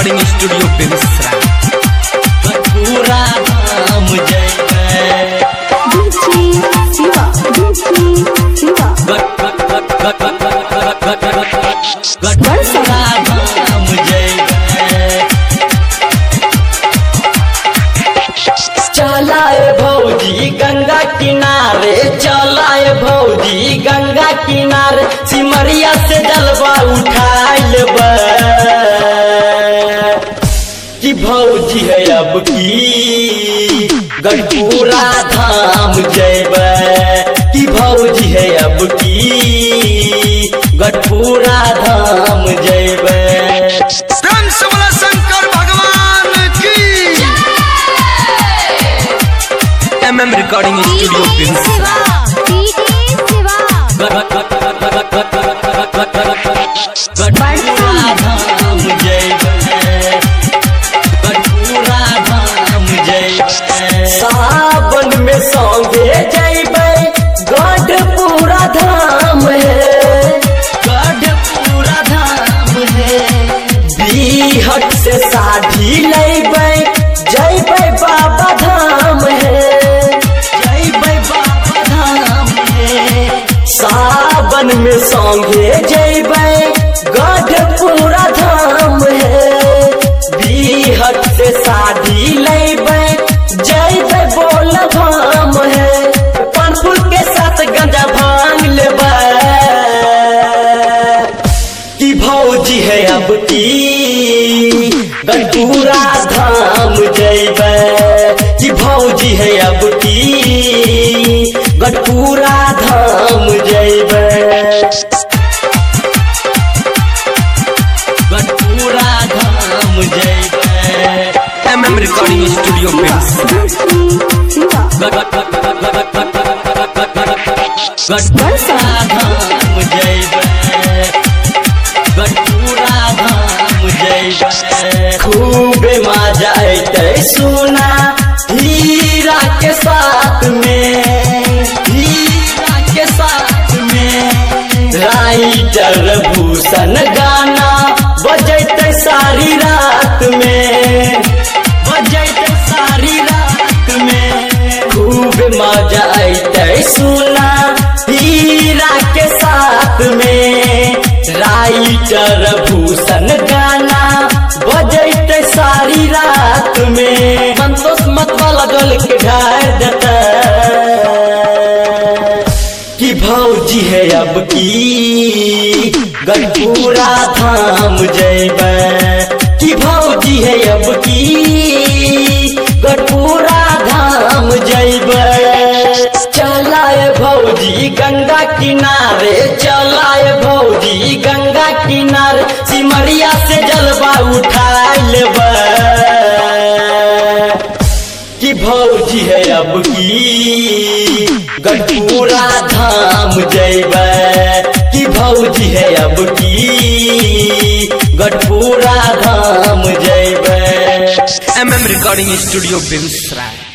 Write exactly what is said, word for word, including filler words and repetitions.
Recording studio Begusarai. पूरा धाम जय शिवा शिवा पूरा धाम जय चलाए भौजी गंगा किनारे, चलाए भौजी गंगा किनारे, सिमरिया से जलवा उठाइल कि भौजी है अब की गढ़पुरा धाम जैब कि भौजी है अब की गढ़पुरा धाम जैब। प्रेम से बोला शंकर भगवान की। M M recording studio Begusarai. Garhpura Dham जैब गढ़पुरा धाम जैब सावन में सौंगे जैबै गढ़पुरा धाम है गढ़पुरा धाम है। बीहट से साधी लैबै जैबै बाबा धाम है जैबै बाबा धाम है। सावन में सौंगे जैबै गढ़पुरा धाम है। बीहट से शादी लैबै जैबै बोल भाम है। पान फूल के साथ गंजा भांग लेबै कि भौजी है अब की गढ़पुरा धाम जैबै कि भौजी है अब की गढ़पुरा धाम जैबै गढ़पुरा धाम जैबै। M M recording studio Begusarai. Garhpura Dham जैबै गढ़पुरा धाम जैबै। खूब मजा अयतै सुना हीरा के साथ में हीरा के साथ में। राइटर भूषण गाना बजैते सारी रात में बजैते सारी रात में। खूब मजा अयतै सुना हीरा के साथ में। राइटर भूषण गाना बजैते सारी रात में। संतोष मत वाला डोल के ढार देता कि भौजी है अब की गढ़पुरा धाम जैबै कि भौजी है अब की गढ़पुरा धाम जैबै। चलाए भौजी गंगा किनारे, चलाए भौजी गंगा किनारे, सिमरिया से जलवा उठाइल कि भौजी है अब की गढ़पुरा धाम जैबै कि भौजी है अब की गढ़पुरा धाम जैबै। M M recording studio Begusarai.